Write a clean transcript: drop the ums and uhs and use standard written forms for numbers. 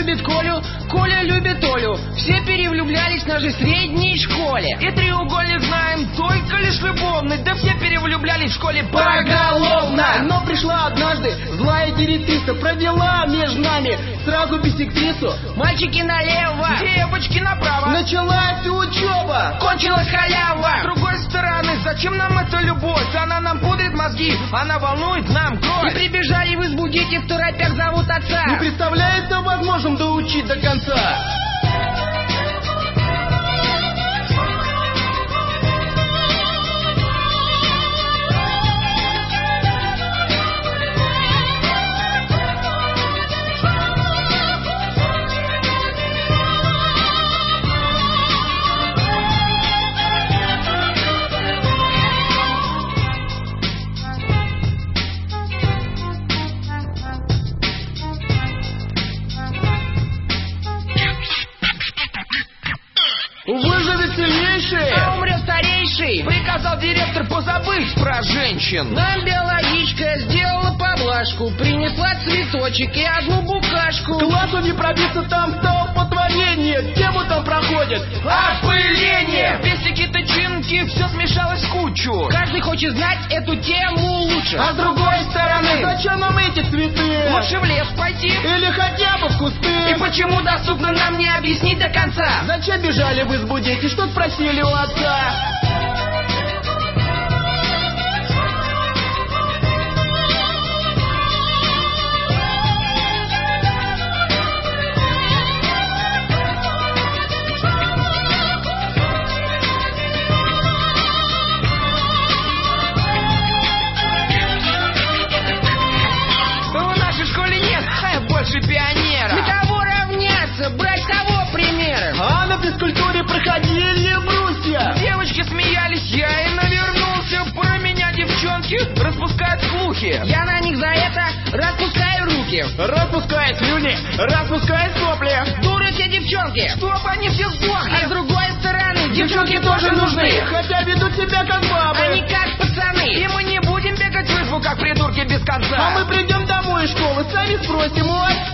любит Колю, Коля любит Олю. Все перевлюблялись в нашей средней школе. И треугольник знаем только лишь любовный. Да все перевлюблялись в школе поголовно. Но пришла однажды злая директриса, провела между нами сразу биссектрису. Мальчики налево, девочки направо. Началась учеба, кончилась халява. С другой стороны, зачем нам эта любовь? Она нам пудрит мозги, она волнует нам кровь. И прибежали в избу дети, в торопях зовут отца. Не представляется возможным доучить до конца. Выживет сильнейший, а умрет старейший. Приказал директор позабыть про женщин. Нам биологичка сделала поблажку, принесла цветочек и одну букашку. Классу не пробиться, там столпотворение. Тему там проходит опыление. Песики-тычинки, все смешалось в кучу. Каждый хочет знать эту тему лучше. А с другой стороны, зачем нам эти цветы? Лучше в лес пойти или хотя бы в кусты. И почему доступно нам не объяснить до конца? Зачем бежали в избу дети, что спросили у отца? В нашей школе нет больше пионеров. На кого равняться, брать кого примеры? А на физкультуре проходили брусья. Девочки смеялись, я и навернулся. Про меня девчонки распускают слухи. Я на них за это распускаю руки. Распускают слюни, распускают сопли. Дуры те девчонки, чтоб они все сдохли. А с другой стороны, девчонки тоже нужны, хотя ведут себя как бабы. Они как пацаны. И мы не будем бегать в избу, как придурки без конца. А мы придем домой из школы, сами спросим у отца.